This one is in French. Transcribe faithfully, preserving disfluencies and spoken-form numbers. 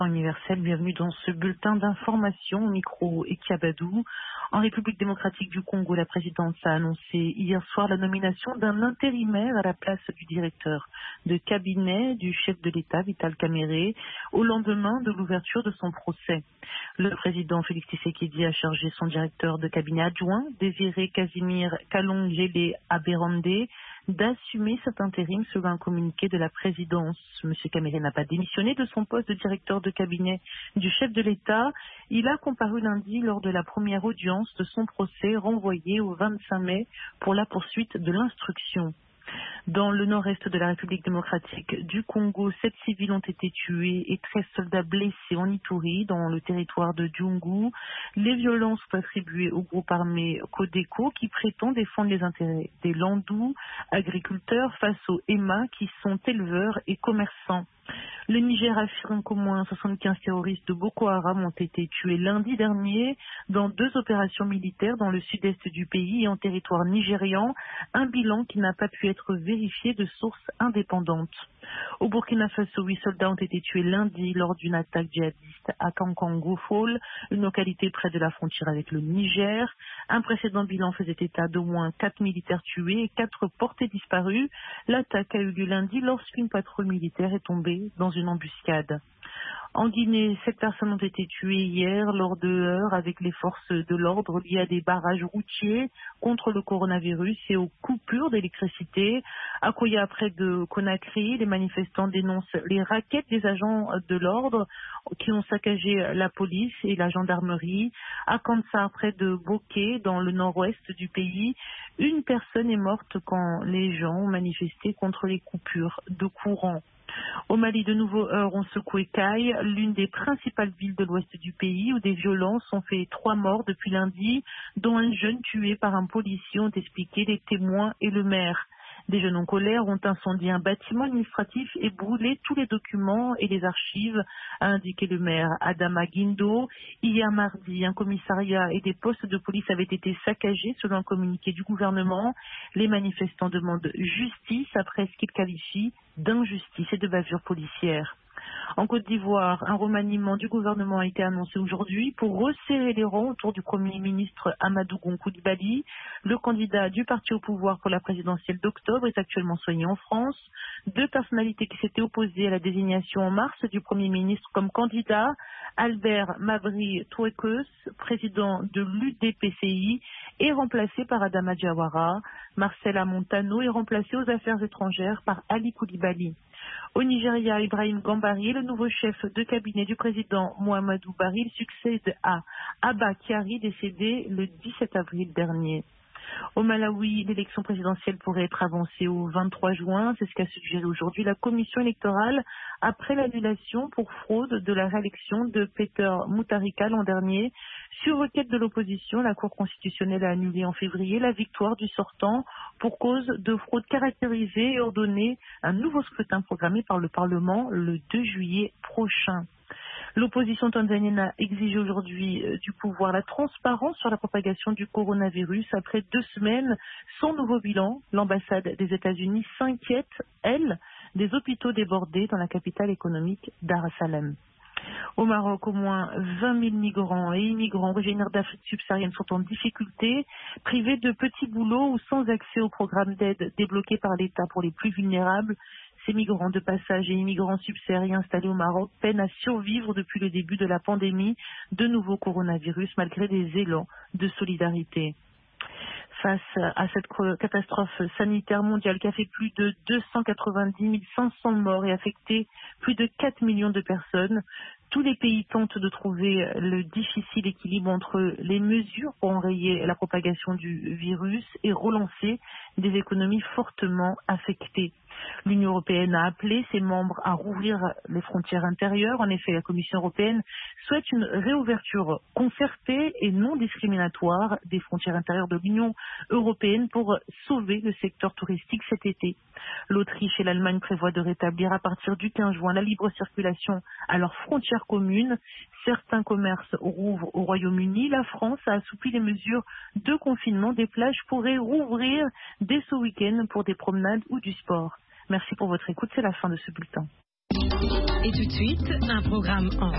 Universel, bienvenue dans ce bulletin d'information au micro Ekiabadou. En République démocratique du Congo, la présidence a annoncé hier soir la nomination d'un intérimaire à la place du directeur de cabinet du chef de l'État, Vital Kamerhe, au lendemain de l'ouverture de son procès. Le président Félix Tshisekedi a chargé son directeur de cabinet adjoint, Désiré Casimir Kalongele Aberande, d'assumer cet intérim selon un communiqué de la présidence. M. Kamerhe n'a pas démissionné de son poste de directeur de cabinet du chef de l'État. Il a comparu lundi lors de la première audience de son procès renvoyé au vingt-cinq mai pour la poursuite de l'instruction. Dans le nord-est de la République démocratique du Congo, sept civils ont été tués et treize soldats blessés en Ituri, dans le territoire de Djungu. Les violences sont attribuées au groupe armé Codeco qui prétend défendre les intérêts des Landous, agriculteurs, face aux Emma qui sont éleveurs et commerçants. Le Niger affirme qu'au moins soixante-quinze terroristes de Boko Haram ont été tués lundi dernier dans deux opérations militaires dans le sud-est du pays et en territoire nigérian, un bilan qui n'a pas pu être vérifié de sources indépendantes. Au Burkina Faso, huit soldats ont été tués lundi lors d'une attaque djihadiste à Kankango Fall, une localité près de la frontière avec le Niger. Un précédent bilan faisait état d'au moins quatre militaires tués et quatre portés disparus. L'attaque a eu lieu lundi lorsqu'une patrouille militaire est tombée dans une embuscade. En Guinée, sept personnes ont été tuées hier lors de heurts avec les forces de l'ordre liées à des barrages routiers contre le coronavirus et aux coupures d'électricité. À Koya, près de Conakry, les manifestants dénoncent les rackets des agents de l'ordre qui ont saccagé la police et la gendarmerie. À Kansar, près de Boké, dans le nord-ouest du pays, une personne est morte quand les gens ont manifesté contre les coupures de courant. Au Mali, de nouveaux heurts ont secoué Kay, l'une des principales villes de l'ouest du pays, où des violences ont fait trois morts depuis lundi, dont un jeune tué par un policier, ont expliqué les témoins et le maire. Des jeunes en colère ont incendié un bâtiment administratif et brûlé tous les documents et les archives, a indiqué le maire Adama Guindo. Hier mardi, un commissariat et des postes de police avaient été saccagés selon un communiqué du gouvernement. Les manifestants demandent justice après ce qu'ils qualifient d'injustice et de bavure policière. En Côte d'Ivoire, un remaniement du gouvernement a été annoncé aujourd'hui pour resserrer les rangs autour du Premier ministre Amadou Gon Coulibaly. Le candidat du parti au pouvoir pour la présidentielle d'octobre est actuellement soigné en France. Deux personnalités qui s'étaient opposées à la désignation en mars du Premier ministre comme candidat, Albert Mabry Touekes, président de l'U D P C I, est remplacé par Adama Diawara. Marcela Montano est remplacé aux affaires étrangères par Ali Coulibaly. Au Nigeria, Ibrahim Gambari, le nouveau chef de cabinet du président Muhammadu Buhari, succède à Abba Kyari, décédé le dix-sept avril dernier. Au Malawi, l'élection présidentielle pourrait être avancée au vingt-trois juin. C'est ce qu'a suggéré aujourd'hui la commission électorale après l'annulation pour fraude de la réélection de Peter Mutharika l'an dernier. Sur requête de l'opposition, la Cour constitutionnelle a annulé en février la victoire du sortant pour cause de fraude caractérisée et ordonné un nouveau scrutin programmé par le Parlement le deux juillet prochain. L'opposition tanzanienne a exigé aujourd'hui du pouvoir la transparence sur la propagation du coronavirus après deux semaines sans nouveau bilan. L'ambassade des États-Unis s'inquiète, elle, des hôpitaux débordés dans la capitale économique Dar es Salaam. Au Maroc, au moins vingt mille migrants et immigrants originaires d'Afrique subsaharienne sont en difficulté, privés de petits boulots ou sans accès au programme d'aide débloqué par l'État pour les plus vulnérables. Ces migrants de passage et immigrants subsahariens installés au Maroc peinent à survivre depuis le début de la pandémie de nouveau coronavirus malgré des élans de solidarité. Face à cette catastrophe sanitaire mondiale qui a fait plus de deux cent quatre-vingt-dix mille cinq cents morts et affecté plus de quatre millions de personnes, tous les pays tentent de trouver le difficile équilibre entre les mesures pour enrayer la propagation du virus et relancer des économies fortement affectées. L'Union européenne a appelé ses membres à rouvrir les frontières intérieures. En effet, la Commission européenne souhaite une réouverture concertée et non discriminatoire des frontières intérieures de l'Union européenne pour sauver le secteur touristique cet été. L'Autriche et l'Allemagne prévoient de rétablir à partir du quinze juin la libre circulation à leurs frontières communes. Certains commerces rouvrent au Royaume-Uni. La France a assoupli les mesures de confinement. Des plages pourraient rouvrir dès ce week-end pour des promenades ou du sport. Merci pour votre écoute, c'est la fin de ce bulletin. Et tout de suite, un programme en